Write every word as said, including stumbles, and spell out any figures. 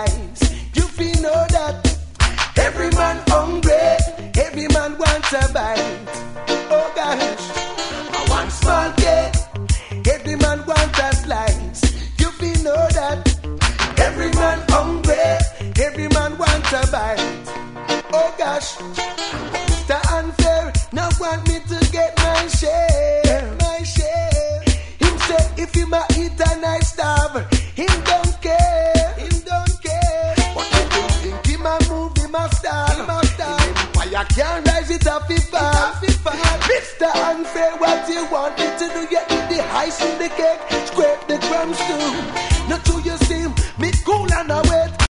slice. You feel know that every man hungry, every man wants a bite. Oh gosh, one small cake, every man wants a slice. You feel know that every man hungry, every man wants a bite. Oh gosh, Mister Unfair, now want me to get my share, my share. Him say if him a eat and I starve, him don't care, him don't care. But if him think him a move, him a stall, him a stall. Empire can't rise it up if fall, Mister Unfair, what you want me to do? You eat the ice in the cake, scrape the crumbs too. Not to you see me cool and away.